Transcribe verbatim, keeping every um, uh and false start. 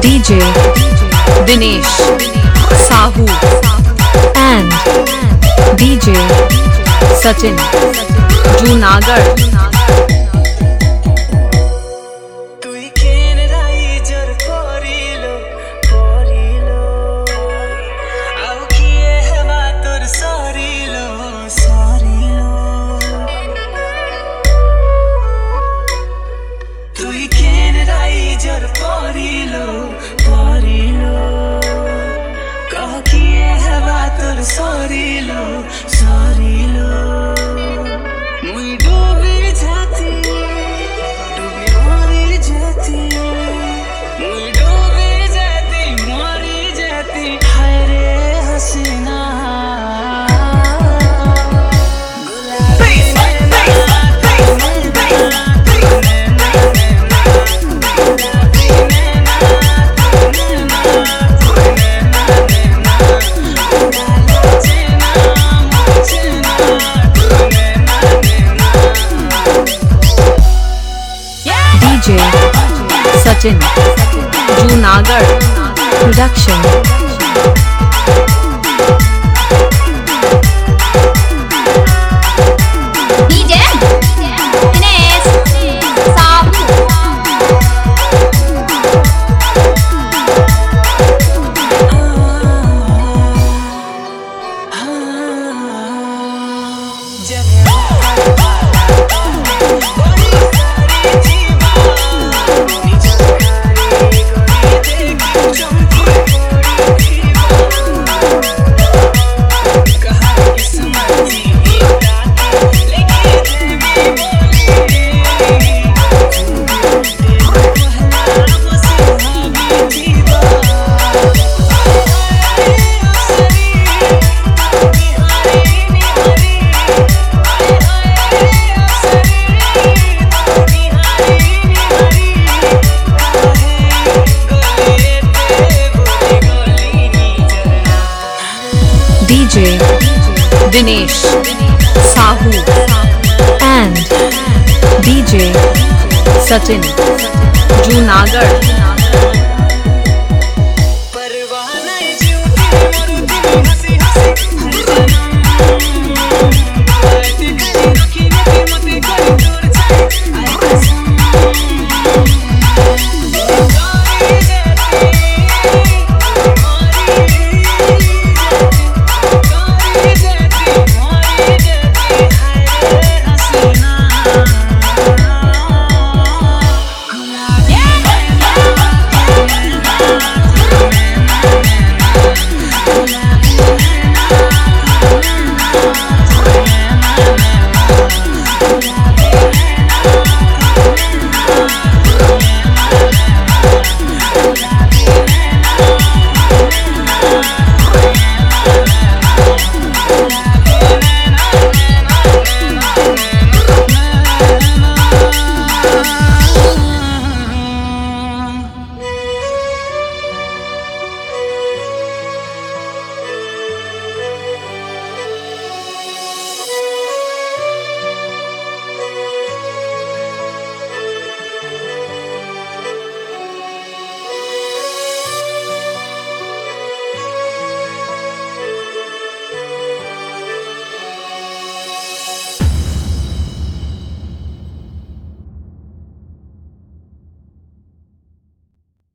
D J Dinesh Sahu and D J Sachin Junagadh. Sorry lo, sorry lo, मुई डूबी जाती, डूबी मरी जाती, मुई डूबी जाती, मरी जाती, हाय रे हसीना। D J Sachin Junagadh Production. D J Dinesh Sahu D J Dinesh Sahu and D J Sachin Junagadh.